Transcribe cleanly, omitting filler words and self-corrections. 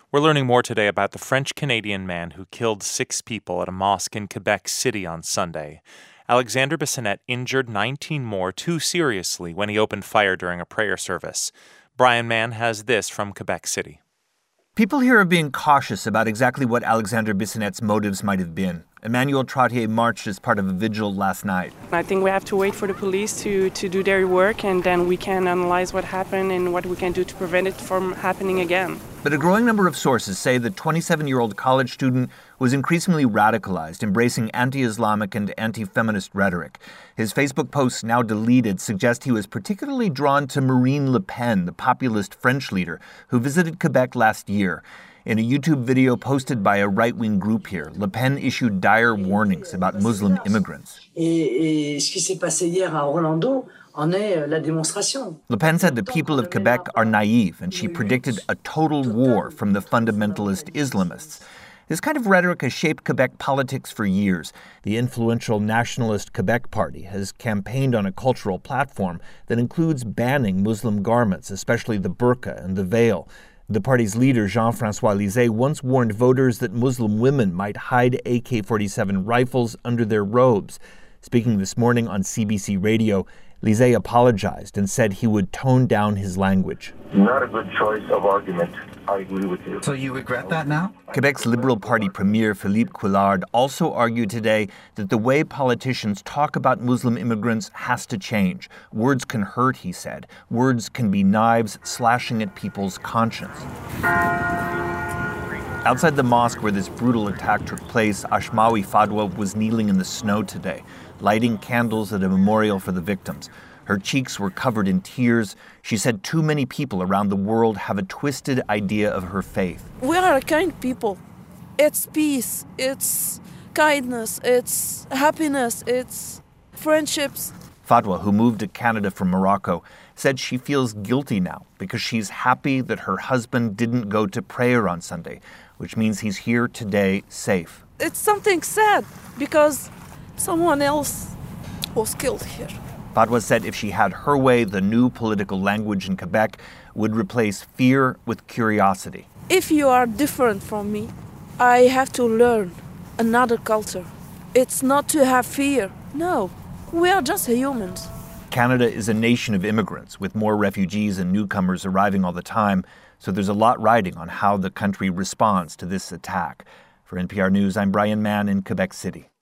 We're learning more today about the French-Canadian man who killed 6 people at a mosque in Quebec City on Sunday. Alexander Bissonnette injured 19 more too seriously when he opened fire during a prayer service. Brian Mann has this from Quebec City. People here are being cautious about exactly what Alexander Bissonnette's motives might have been. Emmanuel Trottier marched as part of a vigil last night. I think we have to wait for the police to do their work, and then we can analyze what happened and what we can do to prevent it from happening again. But a growing number of sources say the 27-year-old college student was increasingly radicalized, embracing anti-Islamic and anti-feminist rhetoric. His Facebook posts, now deleted, suggest he was particularly drawn to Marine Le Pen, the populist French leader, who visited Quebec last year. In a YouTube video posted by a right-wing group here, Le Pen issued dire warnings about Muslim immigrants. Le Pen said the people of Quebec are naive, and she predicted a total war from the fundamentalist Islamists. This kind of rhetoric has shaped Quebec politics for years. The influential Nationalist Quebec Party has campaigned on a cultural platform that includes banning Muslim garments, especially the burqa and the veil. The party's leader, Jean-François Lisée, once warned voters that Muslim women might hide AK-47 rifles under their robes. Speaking this morning on CBC Radio, Lisée apologized and said he would tone down his language. Not a good choice of argument. I agree with you. So you regret that now? Quebec's Liberal Party Premier Philippe Couillard also argued today that the way politicians talk about Muslim immigrants has to change. Words can hurt, he said. Words can be knives slashing at people's conscience. Outside the mosque where this brutal attack took place, Ashmawi Fadwa was kneeling in the snow today, lighting candles at a memorial for the victims. Her cheeks were covered in tears. She said too many people around the world have a twisted idea of her faith. We are a kind people. It's peace, it's kindness, it's happiness, it's friendships. Fadwa, who moved to Canada from Morocco, said she feels guilty now because she's happy that her husband didn't go to prayer on Sunday, which means he's here today safe. It's something sad because someone else was killed here. Fadwa said if she had her way, the new political language in Quebec would replace fear with curiosity. If you are different from me, I have to learn another culture. It's not to have fear. No, we are just humans. Canada is a nation of immigrants, with more refugees and newcomers arriving all the time, so there's a lot riding on how the country responds to this attack. For NPR News, I'm Brian Mann in Quebec City.